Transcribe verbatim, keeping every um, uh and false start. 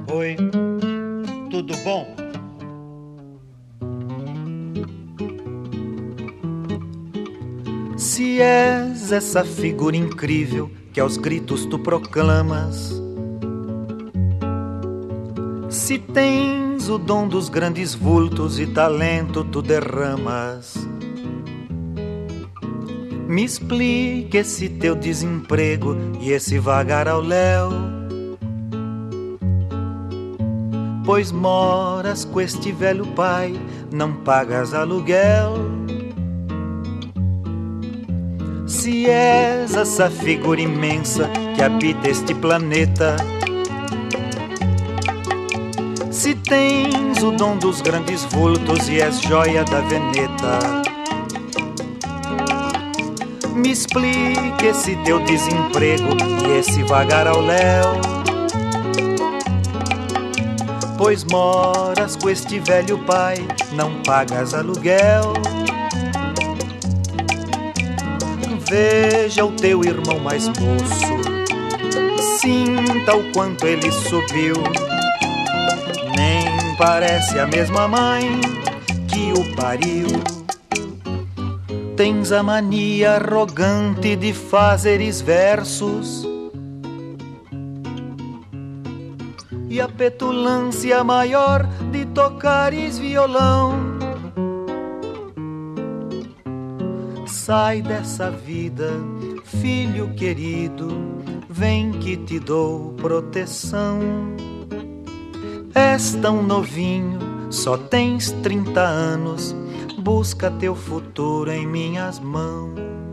Oi, tudo bom? Se és essa figura incrível que aos gritos tu proclamas, se tens o dom dos grandes vultos e talento tu derramas, me explique esse teu desemprego e esse vagar ao léu, pois moras com este velho pai, não pagas aluguel. Se és essa figura imensa que habita este planeta, se tens o dom dos grandes vultos e és joia da veneta, me explique esse teu desemprego e esse vagar ao léu, pois moras com este velho pai, não pagas aluguel. Veja o teu irmão mais moço, sinta o quanto ele subiu, nem parece a mesma mãe que o pariu. Tens a mania arrogante de fazeres versos e a petulância maior de tocares violão. Sai dessa vida, filho querido, vem que te dou proteção. És tão novinho, só tens trinta anos, busca teu futuro em minhas mãos.